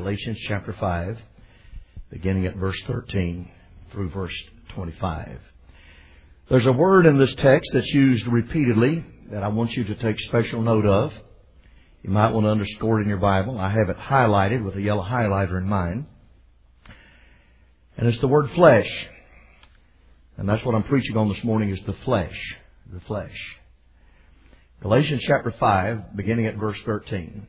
Galatians chapter 5, beginning at verse 13 through verse 25. There's a word in this text that's used repeatedly that I want you to take special note of. You might want to underscore it in your Bible. I have it highlighted with a yellow highlighter in mine. And it's the word flesh. And that's what I'm preaching on this morning, is the flesh. The flesh. Galatians chapter 5, beginning at verse 13.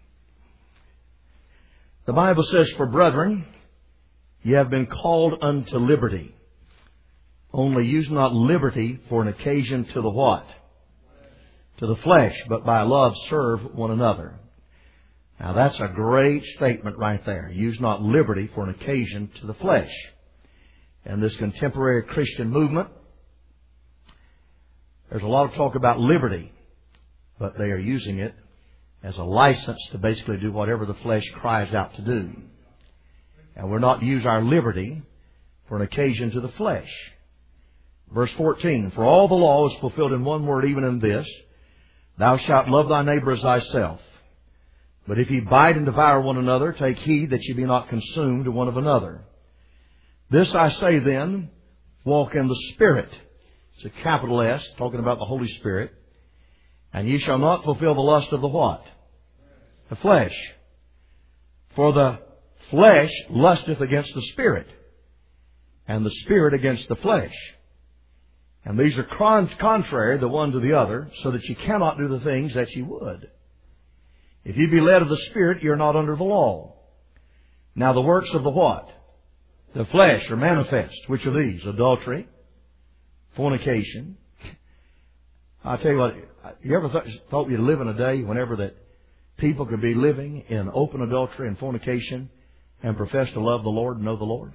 The Bible says, "For brethren, ye have been called unto liberty. Only use not liberty for an occasion to the what? To the flesh, but by love serve one another." Now that's a great statement right there. Use not liberty for an occasion to the flesh. And this contemporary Christian movement, there's a lot of talk about liberty, but they are using it as a license to basically do whatever the flesh cries out to do. And we're not to use our liberty for an occasion to the flesh. Verse 14, "For all the law is fulfilled in one word, even in this, thou shalt love thy neighbor as thyself. But if ye bite and devour one another, take heed that ye be not consumed one of another. This I say then, walk in the Spirit." It's a capital S, talking about the Holy Spirit. "And ye shall not fulfill the lust of the what? The flesh. For the flesh lusteth against the Spirit, and the Spirit against the flesh. And these are contrary the one to the other, so that ye cannot do the things that ye would. If ye be led of the Spirit, ye are not under the law. Now the works of the what? The flesh are manifest." Which are these? Adultery, fornication. I'll tell you what, you ever thought you'd live in a day whenever that people could be living in open adultery and fornication and profess to love the Lord and know the Lord?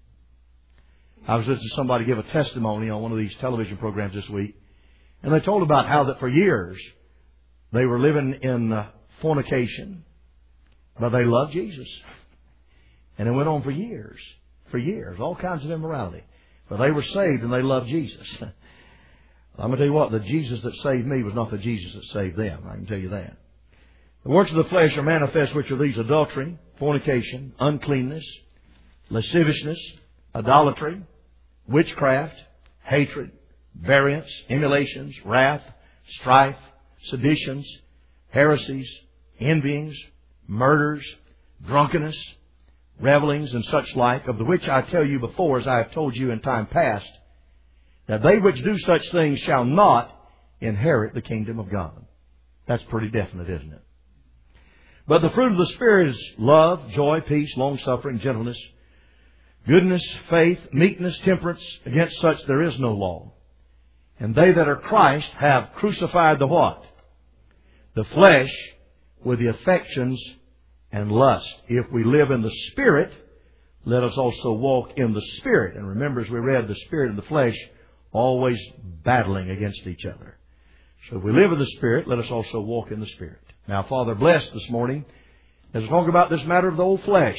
I was listening to somebody give a testimony on one of these television programs this week, and they told about how that for years they were living in fornication, but they loved Jesus. And it went on for years, all kinds of immorality. But they were saved and they loved Jesus. I'm going to tell you what, the Jesus that saved me was not the Jesus that saved them. I can tell you that. "The works of the flesh are manifest, which are these: adultery, fornication, uncleanness, lasciviousness, idolatry, witchcraft, hatred, variance, emulations, wrath, strife, seditions, heresies, envyings, murders, drunkenness, revelings, and such like, of the which I tell you before, as I have told you in time past, that they which do such things shall not inherit the kingdom of God." That's pretty definite, isn't it? "But the fruit of the Spirit is love, joy, peace, long-suffering, gentleness, goodness, faith, meekness, temperance. Against such there is no law. And they that are Christ have crucified the what? The flesh with the affections and lust. If we live in the Spirit, let us also walk in the Spirit." And remember, as we read, the Spirit and the flesh always battling against each other. So if we live in the Spirit, let us also walk in the Spirit. Now, Father, bless this morning as we talk about this matter of the old flesh.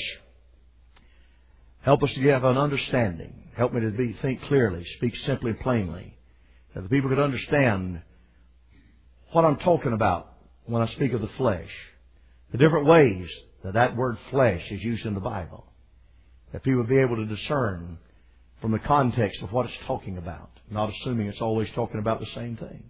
Help us to have an understanding. Help me to think clearly, speak simply and plainly, that the people could understand what I'm talking about when I speak of the flesh. The different ways that that word flesh is used in the Bible. That people would be able to discern from the context of what it's talking about, not assuming it's always talking about the same things.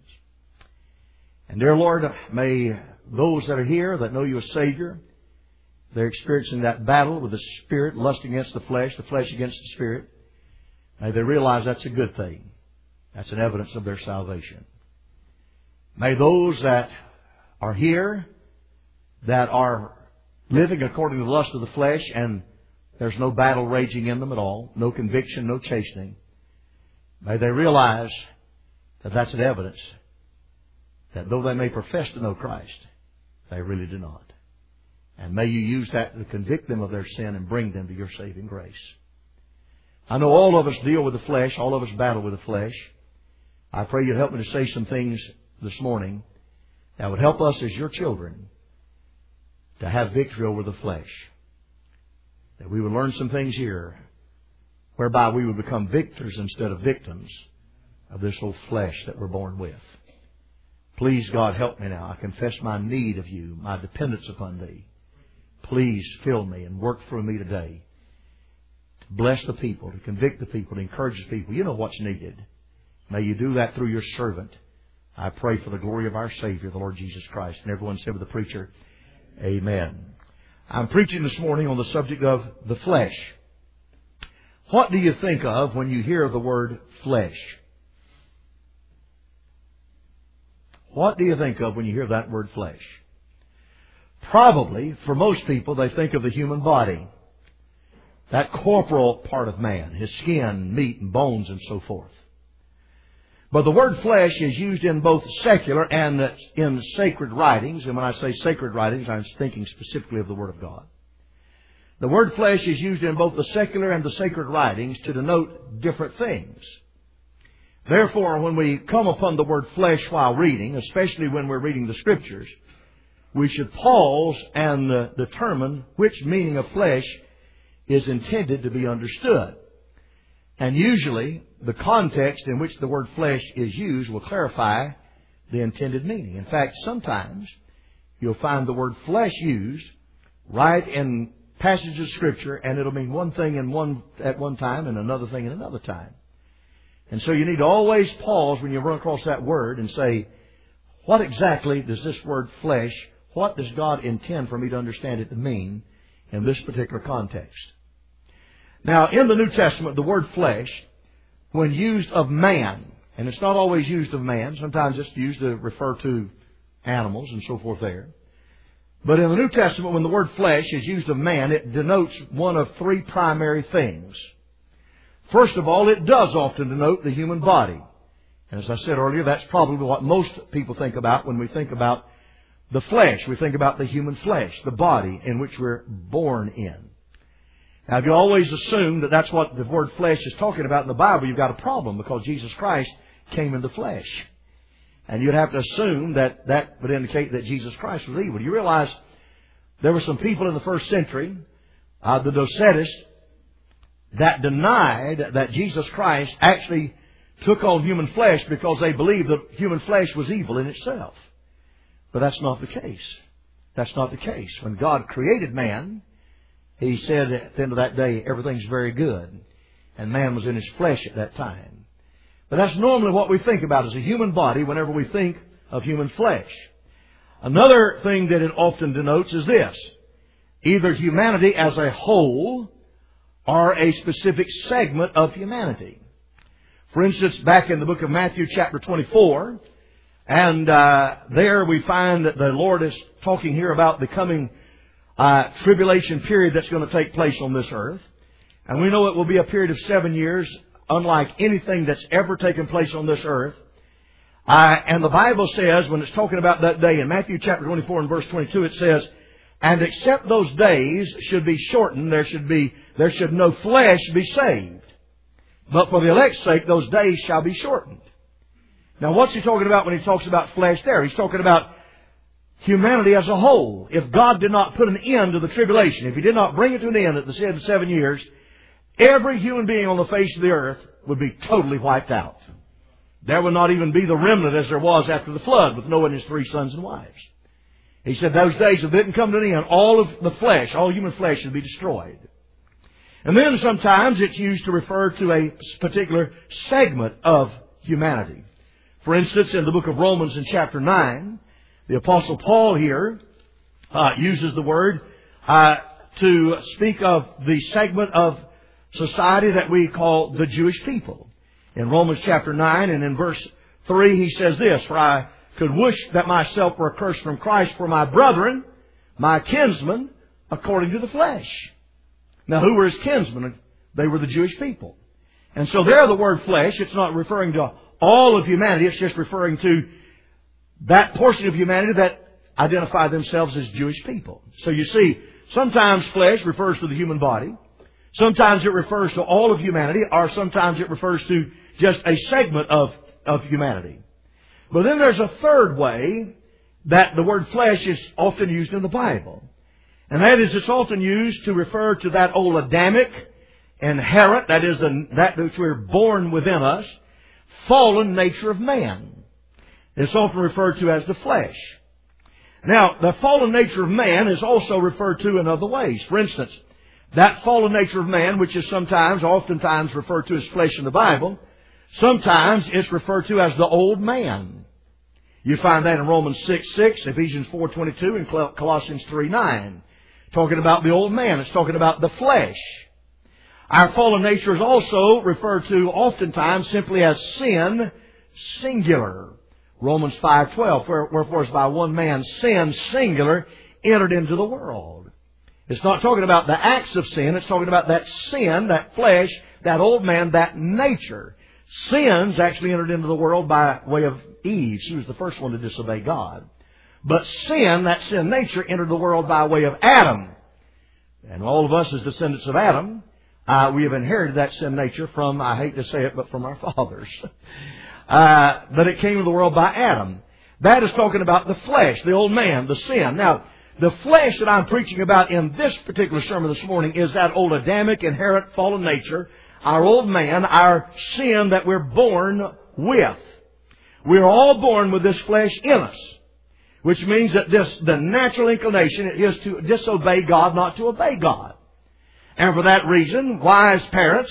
And dear Lord, may those that are here that know you as Savior, they're experiencing that battle with the Spirit, lusting against the flesh against the Spirit, may they realize that's a good thing. That's an evidence of their salvation. May those that are here that are living according to the lust of the flesh, and there's no battle raging in them at all, no conviction, no chastening, may they realize that that's an evidence that though they may profess to know Christ, they really do not. And may you use that to convict them of their sin and bring them to your saving grace. I know all of us deal with the flesh. All of us battle with the flesh. I pray you'd help me to say some things this morning that would help us as your children to have victory over the flesh. That we would learn some things here whereby we would become victors instead of victims of this old flesh that we're born with. Please, God, help me now. I confess my need of you, my dependence upon Thee. please fill me and work through me today. To bless the people, to convict the people, to encourage the people. You know what's needed. May you do that through your servant. I pray for the glory of our Savior, the Lord Jesus Christ. And everyone said with the preacher, Amen. I'm preaching this morning on the subject of the flesh. What do you think of when you hear the word flesh? What do you think of when you hear that word flesh? Probably, for most people, they think of the human body. That corporal part of man, his skin, meat, and bones, and so forth. But the word flesh is used in both secular and in sacred writings. And when I say sacred writings, I'm thinking specifically of the Word of God. The word flesh is used in both the secular and the sacred writings to denote different things. Therefore, when we come upon the word flesh while reading, especially when we're reading the Scriptures, we should pause and determine which meaning of flesh is intended to be understood. And usually, the context in which the word flesh is used will clarify the intended meaning. In fact, sometimes you'll find the word flesh used right in passages of Scripture, and it'll mean one thing at one time and another thing at another time. And so you need to always pause when you run across that word and say, what exactly does this word flesh, what does God intend for me to understand it to mean in this particular context? Now, in the New Testament, the word flesh, when used of man, and it's not always used of man, sometimes it's used to refer to animals and so forth there. But in the New Testament, when the word flesh is used of man, it denotes one of three primary things. First of all, it does often denote the human body. And as I said earlier, that's probably what most people think about when we think about the flesh. We think about the human flesh, the body in which we're born in. Now, if you always assume that that's what the word flesh is talking about in the Bible, you've got a problem, because Jesus Christ came in the flesh. And you'd have to assume that that would indicate that Jesus Christ was evil. You realize there were some people in the first century, the Docetists, that denied that Jesus Christ actually took on human flesh because they believed that human flesh was evil in itself. But that's not the case. That's not the case. When God created man, He said at the end of that day, everything's very good. And man was in his flesh at that time. But that's normally what we think about as a human body whenever we think of human flesh. Another thing that it often denotes is this: either humanity as a whole or a specific segment of humanity. For instance, back in the book of Matthew chapter 24, and there we find that the Lord is talking here about the coming tribulation period that's going to take place on this earth. And we know it will be a period of 7 years, unlike anything that's ever taken place on this earth. And the Bible says, when it's talking about that day, in Matthew chapter 24 and verse 22, it says, and except those days should be shortened, there should no flesh be saved. But for the elect's sake, those days shall be shortened. Now, what's he talking about when he talks about flesh there? He's talking about humanity as a whole. If God did not put an end to the tribulation, if He did not bring it to an end at the end of 7 years, every human being on the face of the earth would be totally wiped out. There would not even be the remnant as there was after the flood with Noah and his 3 sons and wives. He said those days, if it didn't come to an end, all of the flesh, all human flesh would be destroyed. And then sometimes it's used to refer to a particular segment of humanity. For instance, in the book of Romans in chapter 9, the Apostle Paul here uses the word to speak of the segment of society that we call the Jewish people. In Romans chapter 9 and in verse 3 he says this: for I could wish that myself were accursed from Christ for my brethren, my kinsmen, according to the flesh. Now, who were his kinsmen? They were the Jewish people. And so there the word flesh, it's not referring to all of humanity, it's just referring to that portion of humanity that identify themselves as Jewish people. So you see, sometimes flesh refers to the human body. Sometimes it refers to all of humanity, or sometimes it refers to just a segment of humanity. But then there's a third way that the word flesh is often used in the Bible. And that is, it's often used to refer to that old Adamic, inherent, that is, that which we're born within us, fallen nature of man. It's often referred to as the flesh. Now, the fallen nature of man is also referred to in other ways. For instance, that fallen nature of man, which is oftentimes referred to as flesh in the Bible, sometimes it's referred to as the old man. You find that in Romans 6:6, Ephesians 4:22, and Colossians 3:9. Talking about the old man. It's talking about the flesh. Our fallen nature is also referred to oftentimes simply as sin, singular. Romans 5:12, wherefore as by one man sin, singular, entered into the world. It's not talking about the acts of sin. It's talking about that sin, that flesh, that old man, that nature. Sins actually entered into the world by way of Eve. She was the first one to disobey God. But sin, that sin nature, entered the world by way of Adam. And all of us as descendants of Adam, we have inherited that sin nature from, I hate to say it, but from our fathers. But it came to the world by Adam. That is talking about the flesh, the old man, the sin. Now, the flesh that I'm preaching about in this particular sermon this morning is that old Adamic, inherent, fallen nature, our old man, our sin that we're born with. We're all born with this flesh in us, which means that the natural inclination is to disobey God, not to obey God. And for that reason, wise parents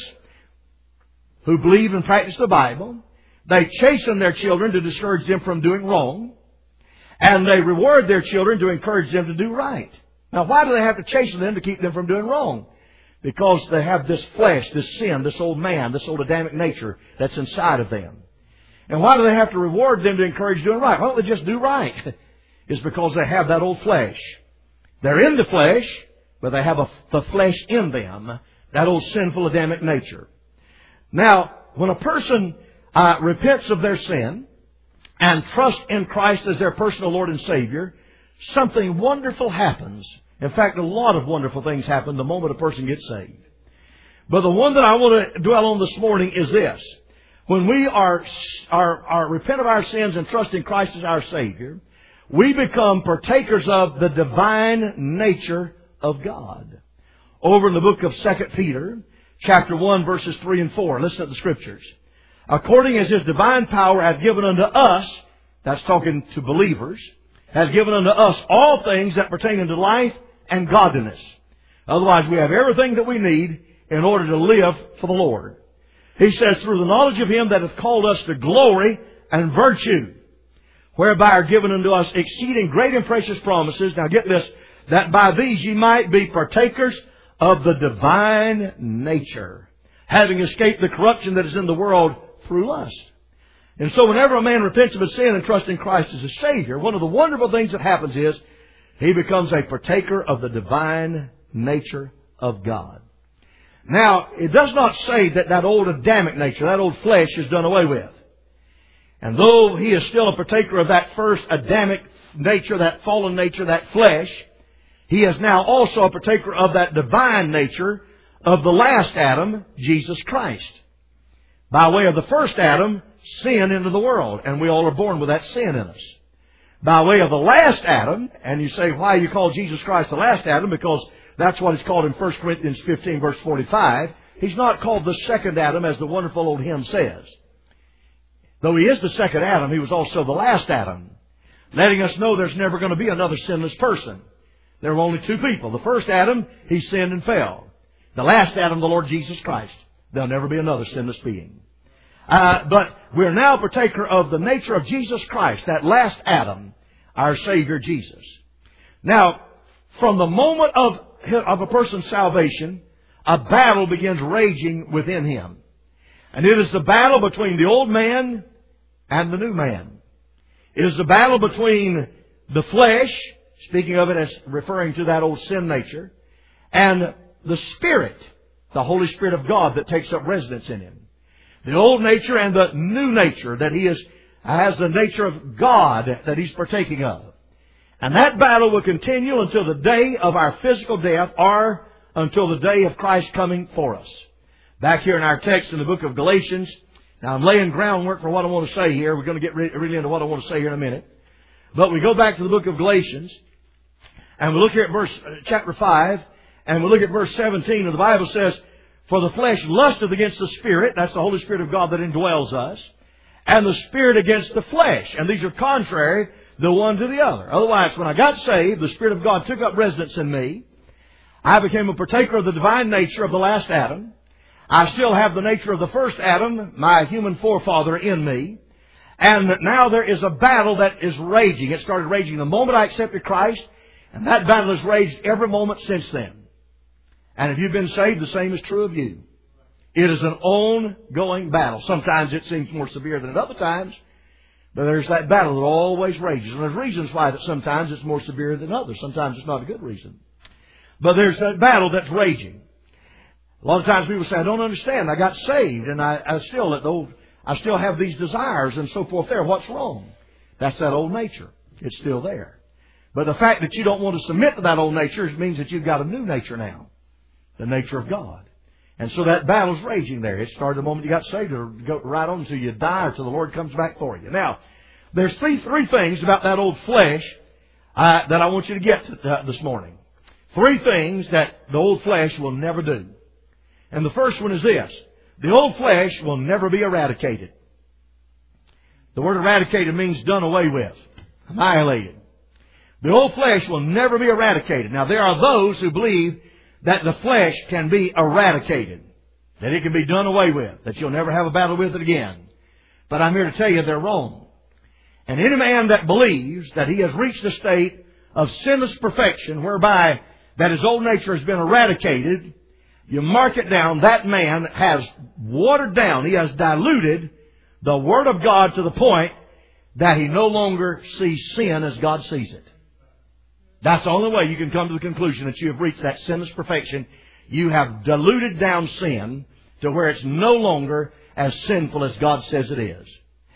who believe and practice the Bible, they chasten their children to discourage them from doing wrong, and they reward their children to encourage them to do right. Now, why do they have to chasten them to keep them from doing wrong? Because they have this flesh, this sin, this old man, this old Adamic nature that's inside of them. And why do they have to reward them to encourage doing right? Why don't they just do right? It's because they have that old flesh. They're in the flesh, but they have the flesh in them, that old sinful Adamic nature. Now, when a person repents of their sin and trusts in Christ as their personal Lord and Savior, something wonderful happens. In fact, a lot of wonderful things happen the moment a person gets saved. But the one that I want to dwell on this morning is this. When we are repent of our sins and trust in Christ as our Savior, we become partakers of the divine nature of God. Over in the book of 2 Peter, chapter 1, verses 3 and 4, listen to the Scriptures. According as His divine power hath given unto us, that's talking to believers, hath given unto us all things that pertain unto life and godliness. Otherwise, we have everything that we need in order to live for the Lord. He says, through the knowledge of Him that hath called us to glory and virtue, whereby are given unto us exceeding great and precious promises. Now get this, that by these ye might be partakers of the divine nature, having escaped the corruption that is in the world through lust. And so whenever a man repents of his sin and trusts in Christ as his Savior, one of the wonderful things that happens is he becomes a partaker of the divine nature of God. Now, it does not say that that old Adamic nature, that old flesh, is done away with. And though he is still a partaker of that first Adamic nature, that fallen nature, that flesh, he is now also a partaker of that divine nature of the last Adam, Jesus Christ. By way of the first Adam, sin into the world, and we all are born with that sin in us. By way of the last Adam, and you say, why you call Jesus Christ the last Adam? Because that's what he's called in 1 Corinthians 15, verse 45. He's not called the second Adam, as the wonderful old hymn says. Though he is the second Adam, he was also the last Adam, letting us know there's never going to be another sinless person. There were only two people. The first Adam, he sinned and fell. The last Adam, the Lord Jesus Christ. There'll never be another sinless being. But we're now partaker of the nature of Jesus Christ, that last Adam, our Savior Jesus. Now, from the moment of a person's salvation, a battle begins raging within him. And it is the battle between the old man and the new man. It is the battle between the flesh, speaking of it as referring to that old sin nature, and the Spirit, the Holy Spirit of God that takes up residence in him. The old nature and the new nature that he has the nature of God that he's partaking of. And that battle will continue until the day of our physical death or until the day of Christ coming for us. Back here in our text in the book of Galatians. Now I'm laying groundwork for what I want to say here. We're going to get really into what I want to say here in a minute. But we go back to the book of Galatians. And we look here at chapter 5. And we look at verse 17. And the Bible says, for the flesh lusteth against the Spirit. That's the Holy Spirit of God that indwells us. And the Spirit against the flesh. And these are contrary the one to the other. Otherwise, when I got saved, the Spirit of God took up residence in me. I became a partaker of the divine nature of the last Adam. I still have the nature of the first Adam, my human forefather, in me. And now there is a battle that is raging. It started raging the moment I accepted Christ, and that battle has raged every moment since then. And if you've been saved, the same is true of you. It is an ongoing battle. Sometimes it seems more severe than at other times, but there's that battle that always rages. And there's reasons why that sometimes it's more severe than others. Sometimes it's not a good reason. But there's that battle that's raging. A lot of times people say, I don't understand. I got saved and I still have these desires and so forth there. What's wrong? That's that old nature. It's still there. But the fact that you don't want to submit to that old nature means that you've got a new nature now. The nature of God. And so that battle's raging there. It started the moment you got saved, or go right on until you die, or till the Lord comes back for you. Now, there's three things about that old flesh that I want you to get to, this morning. Three things that the old flesh will never do. And the first one is this. The old flesh will never be eradicated. The word eradicated means done away with, annihilated. The old flesh will never be eradicated. Now, there are those who believe that the flesh can be eradicated, that it can be done away with, that you'll never have a battle with it again. But I'm here to tell you they're wrong. And any man that believes that he has reached a state of sinless perfection whereby that his old nature has been eradicated, you mark it down, that man has watered down, he has diluted the Word of God to the point that he no longer sees sin as God sees it. That's the only way you can come to the conclusion that you have reached that sinless perfection. You have diluted down sin to where it's no longer as sinful as God says it is.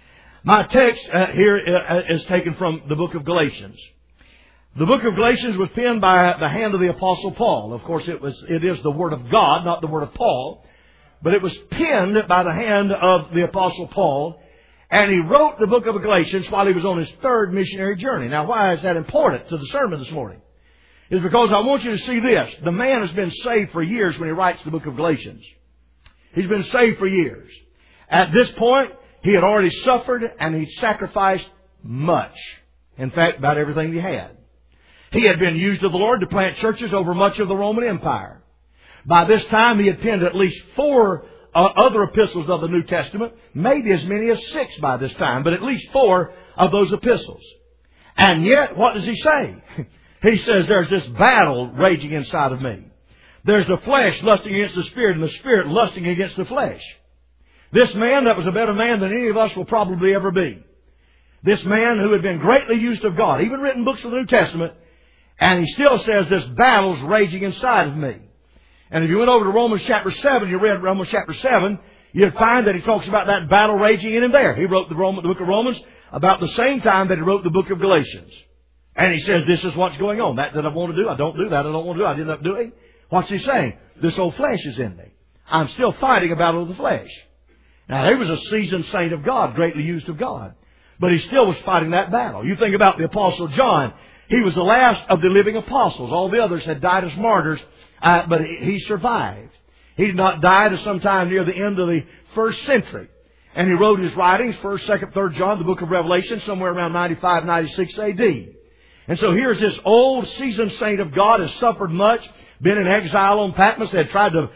My text here is taken from the book of Galatians. The book of Galatians was penned by the hand of the Apostle Paul. Of course, it is the Word of God, not the Word of Paul. But it was penned by the hand of the Apostle Paul. And he wrote the book of Galatians while he was on his third missionary journey. Now, why is that important to the sermon this morning? It's because I want you to see this. The man has been saved for years when he writes the book of Galatians. He's been saved for years. At this point, he had already suffered and he'd sacrificed much. In fact, about everything he had. He had been used of the Lord to plant churches over much of the Roman Empire. By this time, he had penned at least 4 other epistles of the New Testament, maybe as many as 6 by this time, but at least 4 of those epistles. And yet, what does he say? He says, there's this battle raging inside of me. There's the flesh lusting against the Spirit, and the Spirit lusting against the flesh. This man that was a better man than any of us will probably ever be. This man who had been greatly used of God, even written books of the New Testament, and he still says this battle's raging inside of me. And if you went over to Romans chapter 7, you read Romans chapter 7, you'd find that he talks about that battle raging in him there. He wrote the book of Romans about the same time that he wrote the book of Galatians. And he says, this is what's going on. That I want to do, I don't do that. I don't want to do, I end up doing. What's he saying? This old flesh is in me. I'm still fighting a battle of the flesh. Now, he was a seasoned saint of God, greatly used of God. But he still was fighting that battle. You think about the Apostle John. He was the last of the living apostles. All the others had died as martyrs, but he survived. He did not die to sometime near the end of the first century. And he wrote his writings, 1st, 2nd, 3rd John, the book of Revelation, somewhere around 95, 96 A.D. And so here's this old seasoned saint of God, has suffered much, been in exile on Patmos. They had tried to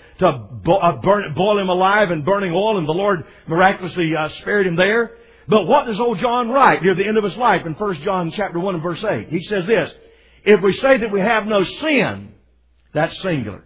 boil him alive in burning oil, and the Lord miraculously spared him there. But what does old John write near the end of his life in 1 John chapter 1 and verse 8? He says this, if we say that we have no sin, that's singular.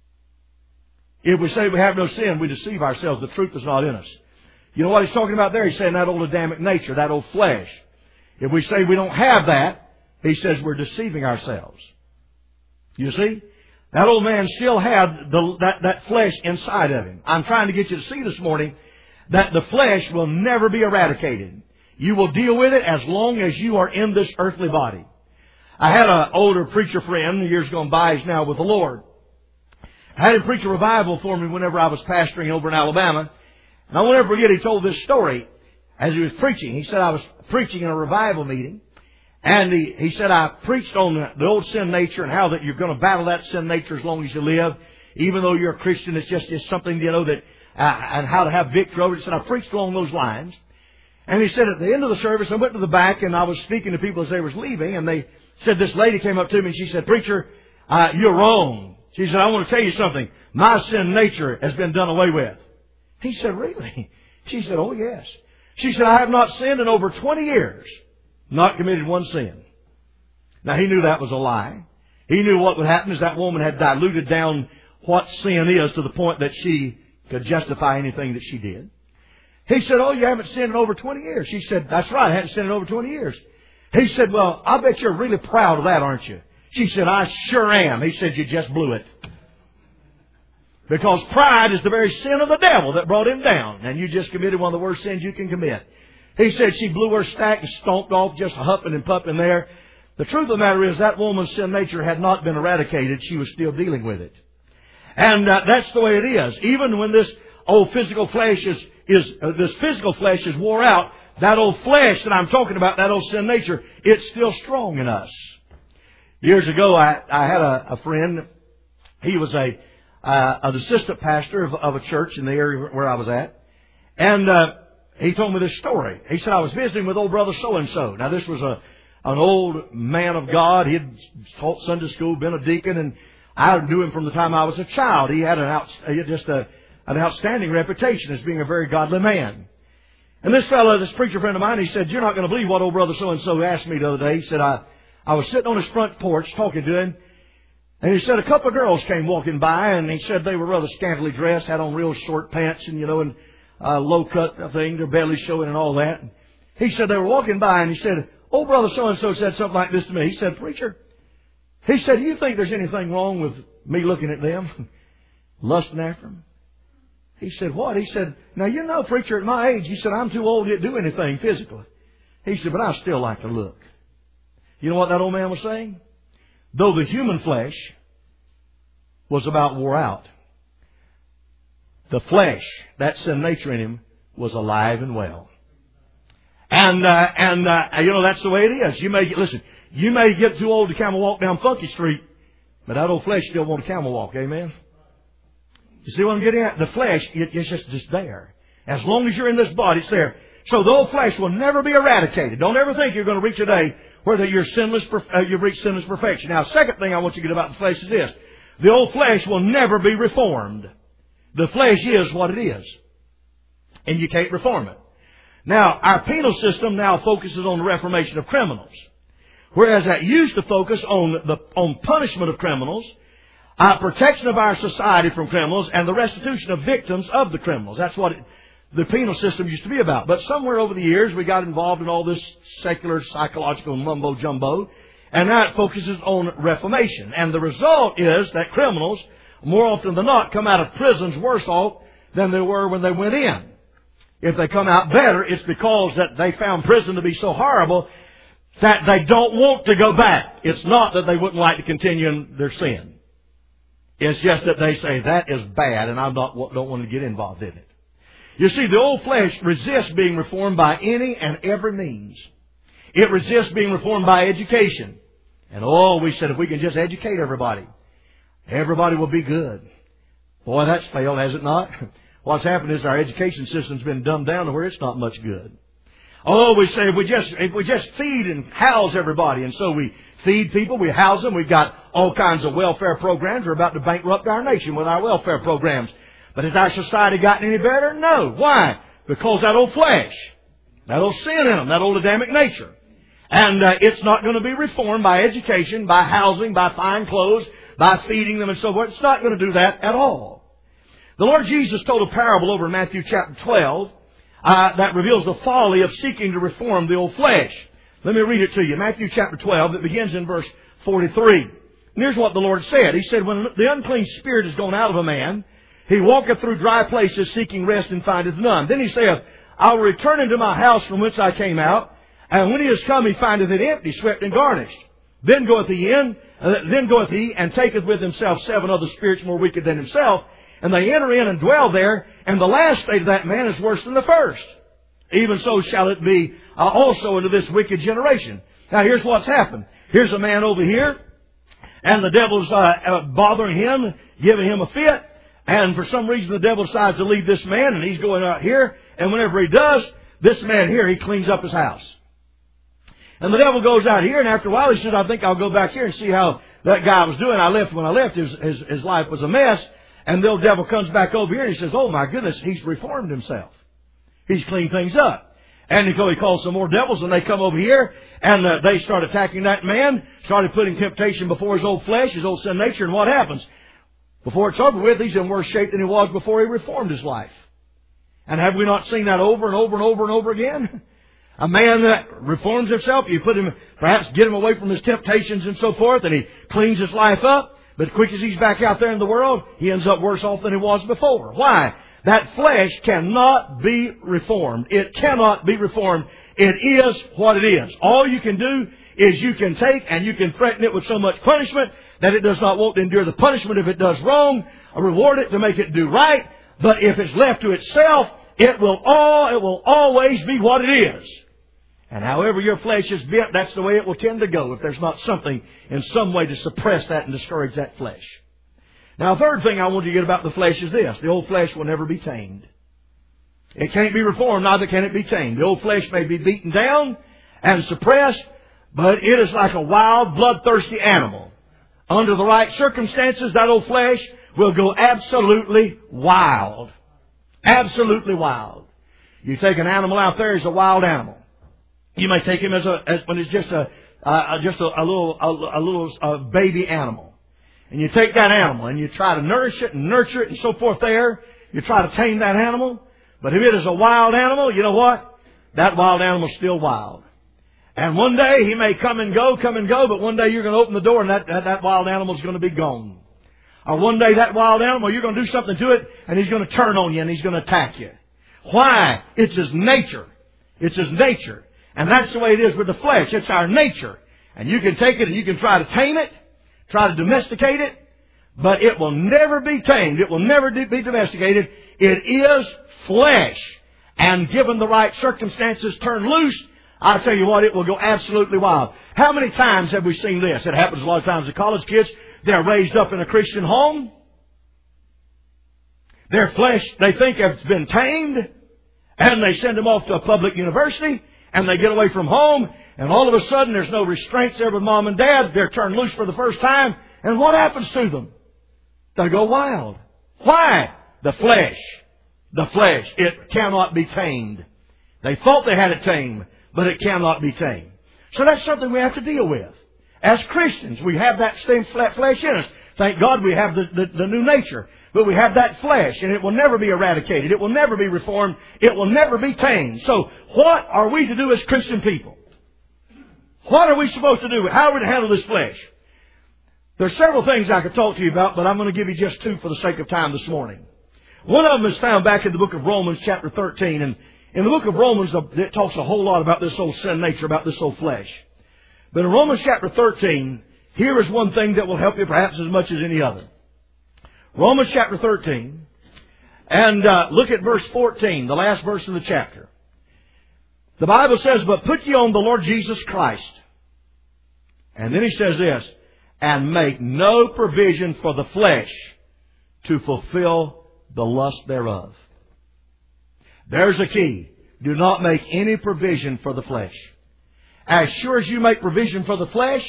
If we say we have no sin, we deceive ourselves. The truth is not in us. You know what he's talking about there? He's saying that old Adamic nature, that old flesh. If we say we don't have that, he says we're deceiving ourselves. You see? That old man still had that flesh inside of him. I'm trying to get you to see this morning that the flesh will never be eradicated. You will deal with it as long as you are in this earthly body. I had an older preacher friend, years gone by, he's now with the Lord. I had him preach a revival for me whenever I was pastoring over in Alabama. And I won't ever forget, he told this story as he was preaching. He said, I was preaching in a revival meeting. And he said, I preached on the old sin nature and how that you're going to battle that sin nature as long as you live. Even though you're a Christian, it's something, that, and how to have victory over it. He said, I preached along those lines. And he said at the end of the service, I went to the back and I was speaking to people as they was leaving, and they said, this lady came up to me and she said, "Preacher, you're wrong." She said, "I want to tell you something. My sin nature has been done away with." He said, "Really?" She said, "Oh, yes." She said, "I have not sinned in over 20 years. Not committed one sin." Now, he knew that was a lie. He knew what would happen is that woman had diluted down what sin is to the point that she could justify anything that she did. He said, "Oh, you haven't sinned in over 20 years. She said, "That's right, I haven't sinned in over 20 years. He said, "Well, I bet you're really proud of that, aren't you?" She said, "I sure am." He said, "You just blew it." Because pride is the very sin of the devil that brought him down. And you just committed one of the worst sins you can commit. He said she blew her stack and stomped off, just huffing and puffing there. The truth of the matter is that woman's sin nature had not been eradicated. She was still dealing with it. And that's the way it is. Even when this old physical flesh is wore out, that old flesh that I'm talking about, that old sin nature, it's still strong in us. Years ago, I had a friend. He was an assistant pastor of a church in the area where I was at. And he told me this story. He said, "I was visiting with old brother so-and-so." Now, this was an old man of God. He had taught Sunday school, been a deacon, and I knew him from the time I was a child. He had an outstanding reputation as being a very godly man. And this preacher friend of mine, he said, "You're not going to believe what old brother so-and-so asked me the other day." He said, I was sitting on his front porch talking to him, and he said a couple of girls came walking by, and he said they were rather scantily dressed, had on real short pants and, and low-cut thing, their bellies showing and all that. He said they were walking by, and he said, "Old brother so-and-so said something like this to me." He said, "Preacher," he said, "do you think there's anything wrong with me looking at them, lusting after them?" He said, "What?" He said, "Now, preacher, at my age," he said, "I'm too old to do anything physically." He said, "But I still like to look." You know what that old man was saying? Though the human flesh was about wore out, the flesh, that sin nature in him, was alive and well. And that's the way it is. You may get too old to camel walk down Funky Street, but that old flesh still wants to camel walk. Amen? You see what I'm getting at? The flesh, it's just there. As long as you're in this body, it's there. So the old flesh will never be eradicated. Don't ever think you're going to reach a day where you've reached sinless perfection. Now, second thing I want you to get about the flesh is this. The old flesh will never be reformed. The flesh is what it is. And you can't reform it. Now, our penal system now focuses on the reformation of criminals. Whereas that used to focus on punishment of criminals, protection of our society from criminals, and the restitution of victims of the criminals. That's what the penal system used to be about. But somewhere over the years, we got involved in all this secular, psychological mumbo-jumbo, and now it focuses on reformation. And the result is that criminals, more often than not, come out of prisons worse off than they were when they went in. If they come out better, it's because that they found prison to be so horrible that they don't want to go back. It's not that they wouldn't like to continue in their sin. It's just that they say, that is bad, and I don't want to get involved in it. You see, the old flesh resists being reformed by any and every means. It resists being reformed by education. And we said if we can just educate everybody will be good. Boy, that's failed, has it not? What's happened is our education system's been dumbed down to where it's not much good. We say if we just feed and house everybody, and so we feed people, we house them, we've got all kinds of welfare programs. We're about to bankrupt our nation with our welfare programs. But has our society gotten any better? No. Why? Because that old flesh, that old sin in them, that old Adamic nature. And it's not going to be reformed by education, by housing, by fine clothes, by feeding them and so forth. It's not going to do that at all. The Lord Jesus told a parable over in Matthew chapter 12 that reveals the folly of seeking to reform the old flesh. Let me read it to you. Matthew chapter 12, it begins in verse 43. And here's what the Lord said. He said, "When the unclean spirit is gone out of a man, he walketh through dry places, seeking rest, and findeth none. Then he saith, I will return into my house from whence I came out. And when he is come, he findeth it empty, swept, and garnished. Then goeth he and taketh with himself 7 other spirits more wicked than himself. And they enter in and dwell there. And the last state of that man is worse than the first. Even so shall it be also into this wicked generation." Now here's what's happened. Here's a man over here, and the devil's bothering him, giving him a fit. And for some reason the devil decides to leave this man, and he's going out here. And whenever he does, this man here, he cleans up his house. And the devil goes out here, and after a while he says, I think I'll go back here and see how that guy was doing. When I left, his life was a mess. And the old devil comes back over here and he says, oh my goodness, he's reformed himself. He's cleaned things up. And he calls some more devils, and they come over here, and they start attacking that man, started putting temptation before his old flesh, his old sin nature, and what happens? Before it's over with, he's in worse shape than he was before he reformed his life. And have we not seen that over and over and over and over again? A man that reforms himself, you put him, perhaps get him away from his temptations and so forth, and he cleans his life up. But quick as he's back out there in the world, he ends up worse off than he was before. Why? That flesh cannot be reformed. It cannot be reformed. It is what it is. All you can do is you can take and you can threaten it with so much punishment that it does not want to endure the punishment if it does wrong, or reward it to make it do right. But if it's left to itself, it will always be what it is. And however your flesh is bent, that's the way it will tend to go if there's not something in some way to suppress that and discourage that flesh. Now, a third thing I want you to get about the flesh is this. The old flesh will never be tamed. It can't be reformed, neither can it be tamed. The old flesh may be beaten down and suppressed, but it is like a wild, bloodthirsty animal. Under the right circumstances, that old flesh will go absolutely wild. Absolutely wild. You take an animal out there, he's a wild animal. You may take him as when he's just a little baby animal. And you take that animal and you try to nourish it and nurture it and so forth there. You try to tame that animal. But if it is a wild animal, you know what? That wild animal's still wild. And one day he may come and go, but one day you're going to open the door and that wild animal's going to be gone. Or one day that wild animal, you're going to do something to it and he's going to turn on you and he's going to attack you. Why? It's his nature. It's his nature. And that's the way it is with the flesh. It's our nature. And you can take it and you can try to tame it, try to domesticate it, but it will never be tamed. It will never be domesticated. It is flesh. And given the right circumstances turned loose, I'll tell you what, it will go absolutely wild. How many times have we seen this? It happens a lot of times to college kids. They're raised up in a Christian home. Their flesh, they think, has been tamed. And they send them off to a public university. And they get away from home. And all of a sudden, there's no restraints there with mom and dad. They're turned loose for the first time. And what happens to them? They go wild. Why? The flesh. The flesh. It cannot be tamed. They thought they had it tamed, but it cannot be tamed. So that's something we have to deal with. As Christians, we have that same flesh in us. Thank God we have the new nature. But we have that flesh, and it will never be eradicated. It will never be reformed. It will never be tamed. So what are we to do as Christian people? What are we supposed to do? How are we to handle this flesh? There's several things I could talk to you about, but I'm going to give you just two for the sake of time this morning. One of them is found back in the book of Romans, chapter 13. And in the book of Romans, it talks a whole lot about this old sin nature, about this old flesh. But in Romans chapter 13, here is one thing that will help you perhaps as much as any other. Romans chapter 13, and look at verse 14, the last verse of the chapter. The Bible says, but put ye on the Lord Jesus Christ. And then he says this, and make no provision for the flesh to fulfill the lust thereof. There's a key. Do not make any provision for the flesh. As sure as you make provision for the flesh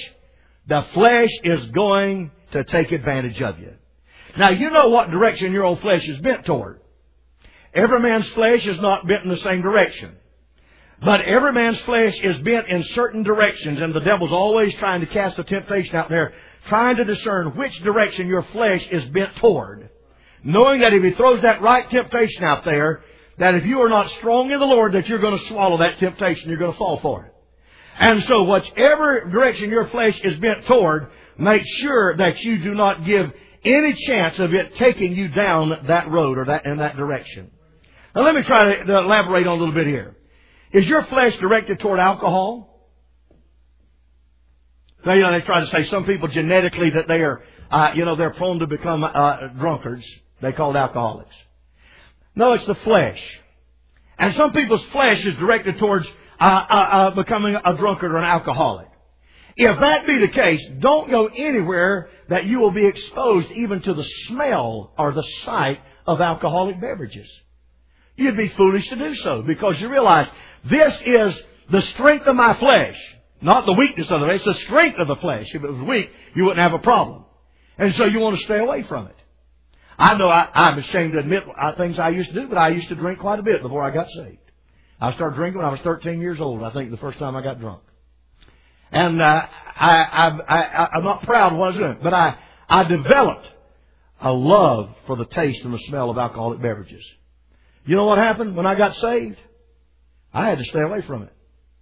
is going to take advantage of you. Now, you know what direction your old flesh is bent toward. Every man's flesh is not bent in the same direction. But every man's flesh is bent in certain directions, and the devil's always trying to cast a temptation out there, trying to discern which direction your flesh is bent toward. Knowing that if he throws that right temptation out there, that if you are not strong in the Lord, that you're going to swallow that temptation, you're going to fall for it. And so whichever direction your flesh is bent toward, make sure that you do not give any chance of it taking you down that road or in that direction. Now let me try to elaborate on a little bit here. Is your flesh directed toward alcohol? Now, they try to say some people genetically that they are, they're prone to become drunkards. They call it alcoholics. No, it's the flesh. And some people's flesh is directed towards becoming a drunkard or an alcoholic. If that be the case, don't go anywhere that you will be exposed even to the smell or the sight of alcoholic beverages. You'd be foolish to do so because you realize this is the strength of my flesh, not the weakness of the flesh. It's the strength of the flesh. If it was weak, you wouldn't have a problem. And so you want to stay away from it. I know I'm ashamed to admit things I used to do, but I used to drink quite a bit before I got saved. I started drinking when I was 13 years old, I think, the first time I got drunk. And I'm not proud of what I was doing, but I developed a love for the taste and the smell of alcoholic beverages. You know what happened when I got saved? I had to stay away from it.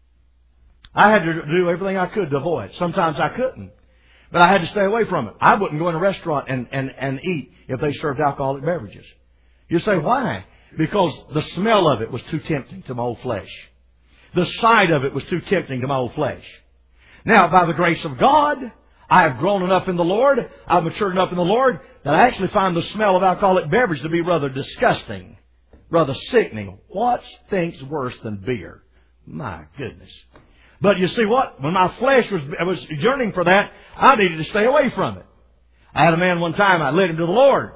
I had to do everything I could to avoid it. Sometimes I couldn't, but I had to stay away from it. I wouldn't go in a restaurant and eat if they served alcoholic beverages. You say, why? Because the smell of it was too tempting to my old flesh. The sight of it was too tempting to my old flesh. Now, by the grace of God, I have grown enough in the Lord, I've matured enough in the Lord, that I actually find the smell of alcoholic beverage to be rather disgusting, rather sickening. What stinks worse than beer? My goodness. But you see what? When my flesh was yearning for that, I needed to stay away from it. I had a man one time, I led him to the Lord.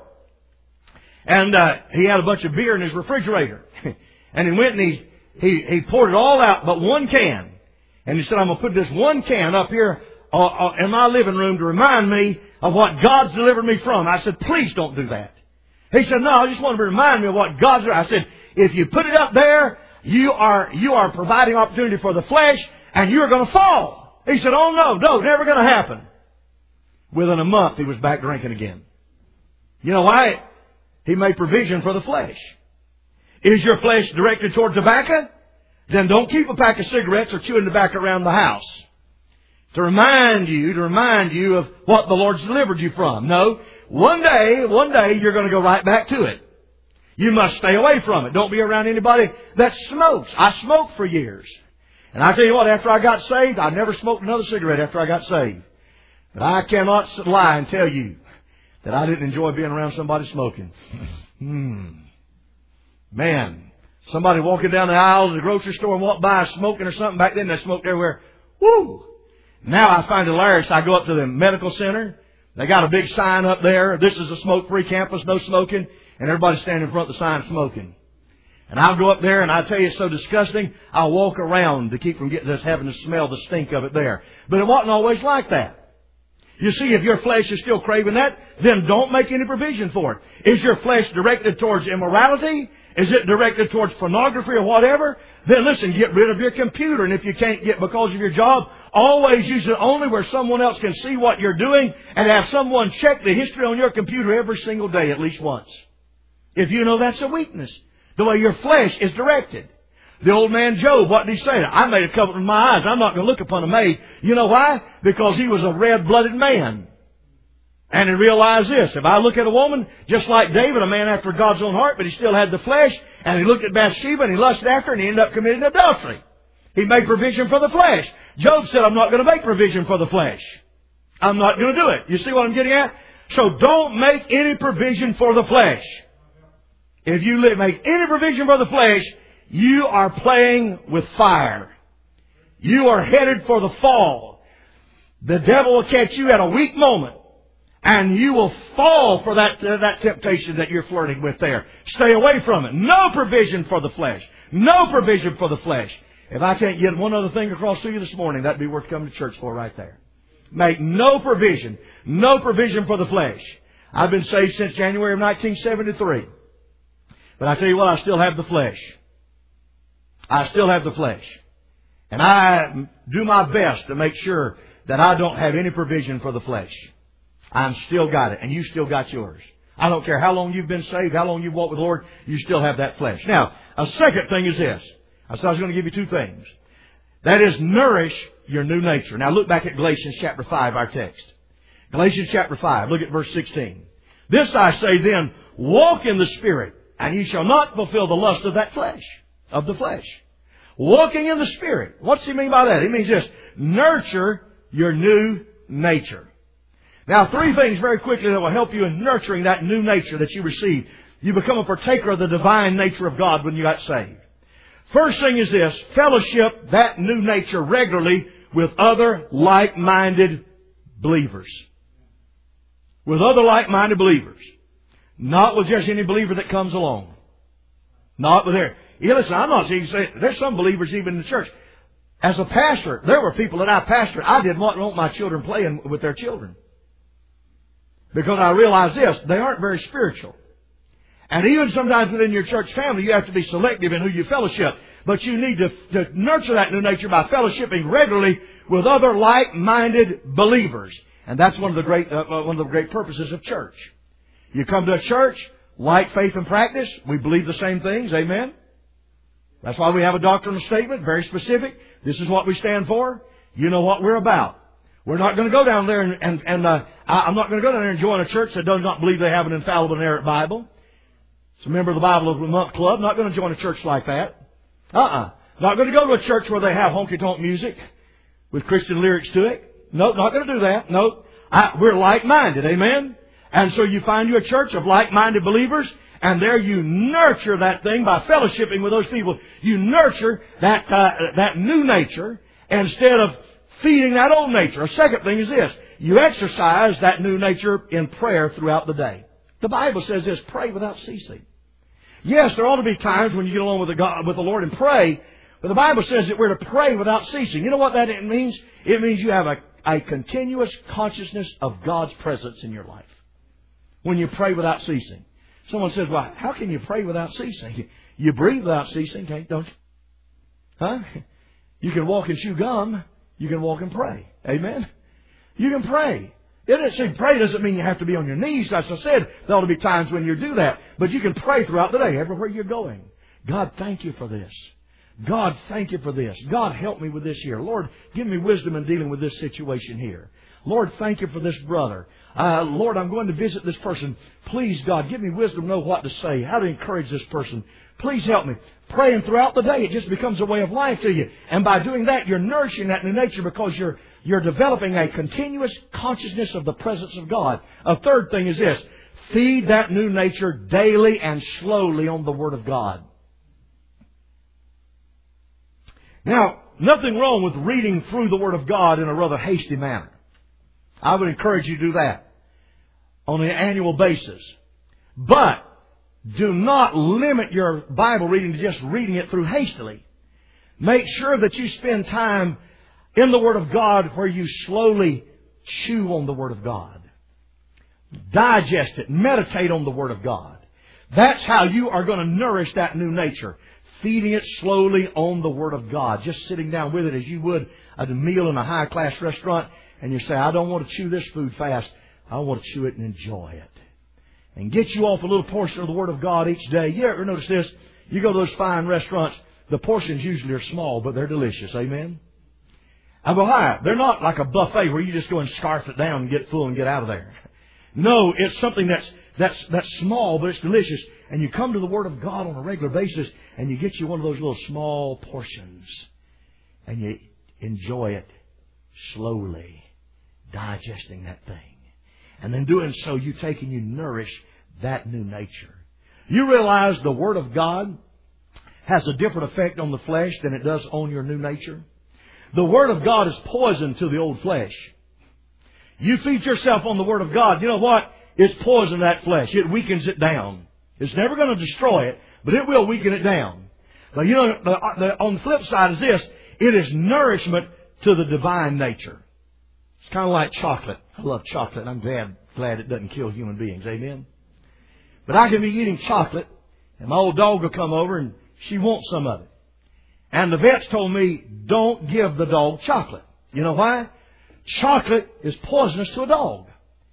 And he had a bunch of beer in his refrigerator. And he went and he poured it all out but one can. And he said, I'm going to put this one can up here in my living room to remind me of what God's delivered me from. I said, please don't do that. He said, no, I just want to remind me of what God's done. I said, if you put it up there, you are providing opportunity for the flesh, and you're going to fall. He said, oh no, never going to happen. Within a month, he was back drinking again. You know why? He made provision for the flesh. Is your flesh directed toward tobacco? Then don't keep a pack of cigarettes or chewing tobacco around the house. To remind you of what the Lord's delivered you from. No, one day, you're going to go right back to it. You must stay away from it. Don't be around anybody that smokes. I smoked for years. And I tell you what, after I got saved, I never smoked another cigarette after I got saved. But I cannot lie and tell you that I didn't enjoy being around somebody smoking. Man, somebody walking down the aisle of the grocery store and walk by smoking or something. Back then they smoked everywhere. Woo! Now I find it hilarious. I go up to the medical center. They got a big sign up there. This is a smoke-free campus, no smoking. And everybody's standing in front of the sign smoking. And I'll go up there and I tell you it's so disgusting, I'll walk around to keep from having to smell the stink of it there. But it wasn't always like that. You see, if your flesh is still craving that, then don't make any provision for it. Is your flesh directed towards immorality? Is it directed towards pornography or whatever? Then listen, get rid of your computer. And if you can't get because of your job, always use it only where someone else can see what you're doing and have someone check the history on your computer every single day at least once. If you know that's a weakness, the way your flesh is directed. The old man Job, what did he say? I made a covenant with my eyes. I'm not going to look upon a maid. You know why? Because he was a red-blooded man. And he realized this. If I look at a woman, just like David, a man after God's own heart, but he still had the flesh, and he looked at Bathsheba and he lusted after her and he ended up committing adultery. He made provision for the flesh. Job said, I'm not going to make provision for the flesh. I'm not going to do it. You see what I'm getting at? So don't make any provision for the flesh. If you make any provision for the flesh, you are playing with fire. You are headed for the fall. The devil will catch you at a weak moment. And you will fall for that temptation that you're flirting with there. Stay away from it. No provision for the flesh. No provision for the flesh. If I can't get one other thing across to you this morning, that'd be worth coming to church for right there. Make no provision. No provision for the flesh. I've been saved since January of 1973. But I tell you what, I still have the flesh. I still have the flesh. And I do my best to make sure that I don't have any provision for the flesh. I'm still got it, and you still got yours. I don't care how long you've been saved, how long you've walked with the Lord, you still have that flesh. Now, a second thing is this. I said I was going to give you two things. That is, nourish your new nature. Now, look back at Galatians chapter 5, our text. Galatians chapter 5, look at verse 16. This I say then, walk in the Spirit, and ye shall not fulfill the lust of that flesh, of the flesh. Walking in the Spirit. What's he mean by that? He means this. Nurture your new nature. Now, three things very quickly that will help you in nurturing that new nature that you receive. You become a partaker of the divine nature of God when you got saved. First thing is this. Fellowship that new nature regularly with other like-minded believers. With other like-minded believers. Not with just any believer that comes along. Not with there. You listen, I'm not even saying, there's some believers even in the church. As a pastor, there were people that I pastored, I didn't want my children playing with their children. Because I realized this, they aren't very spiritual. And even sometimes within your church family, you have to be selective in who you fellowship. But you need to nurture that new nature by fellowshipping regularly with other like-minded believers. And that's one of the great purposes of church. You come to a church, like faith and practice, we believe the same things, amen? That's why we have a doctrinal statement, very specific. This is what we stand for. You know what we're about. We're not going to go down there and I'm not going to go down there and join a church that does not believe they have an infallible and inerrant Bible. It's a member of the Bible of the Month Club. Not going to join a church like that. Not going to go to a church where they have honky-tonk music with Christian lyrics to it. No, not going to do that. No, we're like-minded, amen? And so you find you a church of like-minded believers, and there you nurture that thing by fellowshipping with those people. You nurture that new nature instead of feeding that old nature. A second thing is this. You exercise that new nature in prayer throughout the day. The Bible says this, pray without ceasing. Yes, there ought to be times when you get along with the Lord and pray, but the Bible says that we're to pray without ceasing. You know what that means? It means you have a continuous consciousness of God's presence in your life when you pray without ceasing. Someone says, well, how can you pray without ceasing? You breathe without ceasing, don't you? Huh? You can walk and chew gum. You can walk and pray. Amen? You can pray. Pray doesn't mean you have to be on your knees. As I said, there ought to be times when you do that. But you can pray throughout the day, everywhere you're going. God, thank you for this. God, thank you for this. God, help me with this here. Lord, give me wisdom in dealing with this situation here. Lord, thank you for this brother. Lord, I'm going to visit this person. Please, God, give me wisdom to know what to say, how to encourage this person. Please help me. Praying throughout the day, it just becomes a way of life to you. And by doing that, you're nourishing that new nature because you're developing a continuous consciousness of the presence of God. A third thing is this. Feed that new nature daily and slowly on the Word of God. Now, nothing wrong with reading through the Word of God in a rather hasty manner. I would encourage you to do that on an annual basis. But do not limit your Bible reading to just reading it through hastily. Make sure that you spend time in the Word of God where you slowly chew on the Word of God. Digest it. Meditate on the Word of God. That's how you are going to nourish that new nature. Feeding it slowly on the Word of God. Just sitting down with it as you would at a meal in a high-class restaurant. And you say, I don't want to chew this food fast. I want to chew it and enjoy it. And get you off a little portion of the Word of God each day. You ever notice this? You go to those fine restaurants, the portions usually are small, but they're delicious. Amen? I go, hi. They're not like a buffet where you just go and scarf it down and get full and get out of there. No, it's something that's small, but it's delicious. And you come to the Word of God on a regular basis, and you get you one of those little small portions. And you enjoy it slowly, digesting that thing. And then doing so, you take and you nourish that new nature. You realize the Word of God has a different effect on the flesh than it does on your new nature. The Word of God is poison to the old flesh. You feed yourself on the Word of God, you know what? It's poison to that flesh. It weakens it down. It's never going to destroy it, but it will weaken it down. But you know, on the flip side is this. It is nourishment to the divine nature. It's kind of like chocolate. I love chocolate. I'm glad it doesn't kill human beings. Amen? But I can be eating chocolate, and my old dog will come over, and she wants some of it. And the vets told me, don't give the dog chocolate. You know why? Chocolate is poisonous to a dog.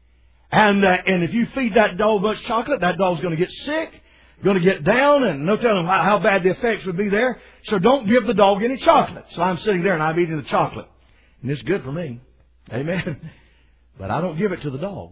And if you feed that dog much chocolate, that dog's going to get sick, going to get down, and no telling how bad the effects would be there. So don't give the dog any chocolate. So I'm sitting there and I'm eating the chocolate. And it's good for me. Amen. But I don't give it to the dog.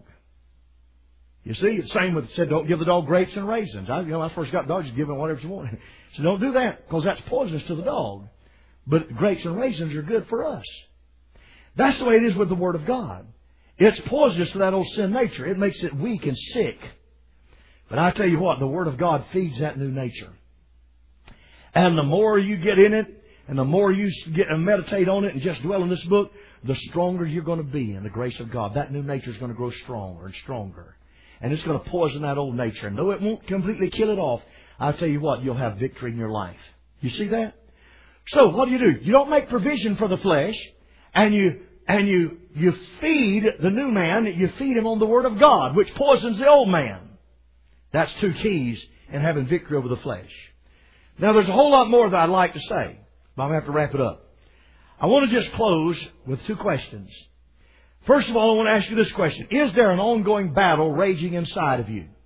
You see, it's the same with said, don't give the dog grapes and raisins. When I first got dogs, you give them whatever you want. So don't do that, because that's poisonous to the dog. But grapes and raisins are good for us. That's the way it is with the Word of God. It's poisonous to that old sin nature. It makes it weak and sick. But I tell you what, the Word of God feeds that new nature. And the more you get in it, and the more you get and meditate on it and just dwell in this book, the stronger you're going to be in the grace of God. That new nature is going to grow stronger and stronger. And it's going to poison that old nature. And though it won't completely kill it off, I'll tell you what, you'll have victory in your life. You see that? So what do? You don't make provision for the flesh, and you feed the new man. You feed him on the Word of God, which poisons the old man. That's two keys in having victory over the flesh. Now, there's a whole lot more that I'd like to say, but I'm going to have to wrap it up. I want to just close with two questions. First of all, I want to ask you this question. Is there an ongoing battle raging inside of you?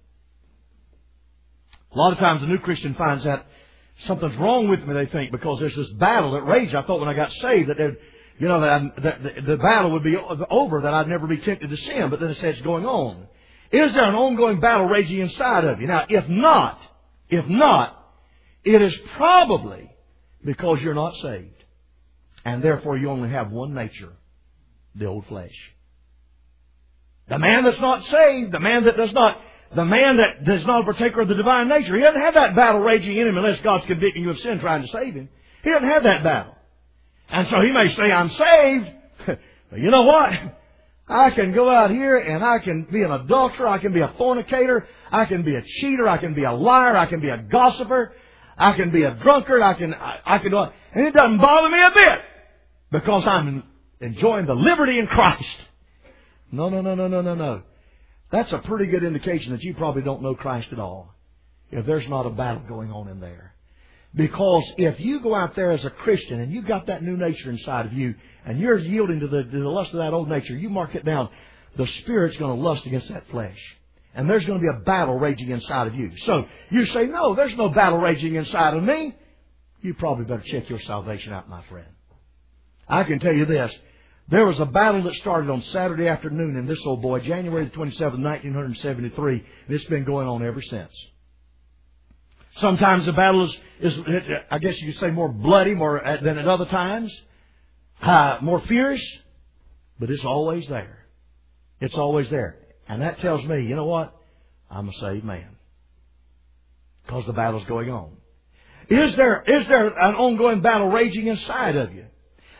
A lot of times a new Christian finds that something's wrong with me, they think, because there's this battle that rages. I thought when I got saved that the battle would be over, that I'd never be tempted to sin, but then it says it's going on. Is there an ongoing battle raging inside of you? Now, if not, it is probably because you're not saved. And therefore you only have one nature, the old flesh. The man that's not saved, the man that is not a partaker of the divine nature, he doesn't have that battle raging in him unless God's convicting you of sin trying to save him. He doesn't have that battle. And so he may say, I'm saved. But you know what? I can go out here and I can be an adulterer, I can be a fornicator, I can be a cheater, I can be a liar, I can be a gossiper, I can be a drunkard, I can and it doesn't bother me a bit because I'm enjoying the liberty in Christ. No. That's a pretty good indication that you probably don't know Christ at all, if there's not a battle going on in there. Because if you go out there as a Christian and you've got that new nature inside of you and you're yielding to the lust of that old nature, you mark it down, the Spirit's going to lust against that flesh. And there's going to be a battle raging inside of you. So you say, no, there's no battle raging inside of me. You probably better check your salvation out, my friend. I can tell you this. There was a battle that started on Saturday afternoon in this old boy, January the 27th, 1973. And it's been going on ever since. Sometimes the battle is I guess you could say, more bloody than at other times. More fierce. But it's always there. It's always there. And that tells me, you know what? I'm a saved man. Because the battle's going on. Is there an ongoing battle raging inside of you?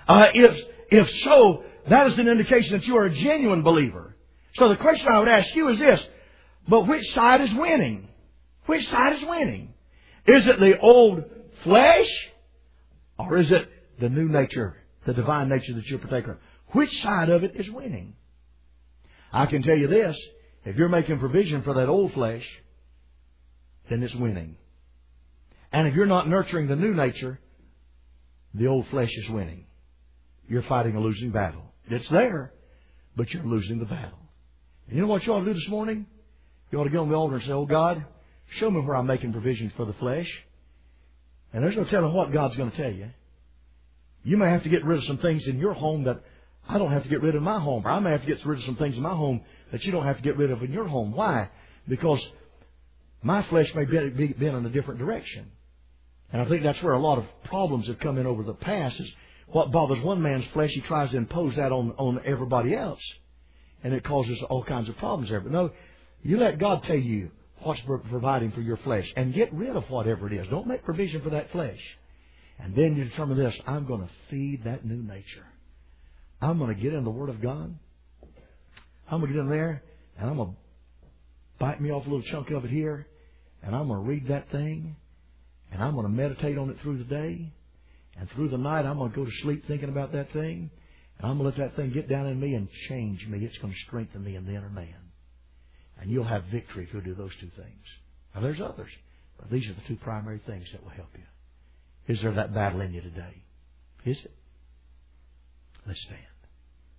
If so, that is an indication that you are a genuine believer. So the question I would ask you is this. But which side is winning? Which side is winning? Is it the old flesh? Or is it the new nature, the divine nature that you're partaker of? Which side of it is winning? I can tell you this. If you're making provision for that old flesh, then it's winning. And if you're not nurturing the new nature, the old flesh is winning. You're fighting a losing battle. It's there, but you're losing the battle. And you know what you ought to do this morning? You ought to get on the altar and say, oh God, show me where I'm making provision for the flesh. And there's no telling what God's going to tell you. You may have to get rid of some things in your home that I don't have to get rid of in my home. Or I may have to get rid of some things in my home that you don't have to get rid of in your home. Why? Because my flesh may be bent in a different direction. And I think that's where a lot of problems have come in over the past is what bothers one man's flesh, he tries to impose that on everybody else. And it causes all kinds of problems there. But no, you let God tell you what's providing for your flesh. And get rid of whatever it is. Don't make provision for that flesh. And then you determine this, I'm going to feed that new nature. I'm going to get in the Word of God. I'm going to get in there and I'm going to bite me off a little chunk of it here. And I'm going to read that thing. And I'm going to meditate on it through the day. And through the night, I'm going to go to sleep thinking about that thing. And I'm going to let that thing get down in me and change me. It's going to strengthen me in the inner man. And you'll have victory if you'll do those two things. Now, there's others. But these are the two primary things that will help you. Is there that battle in you today? Is it? Let's stand.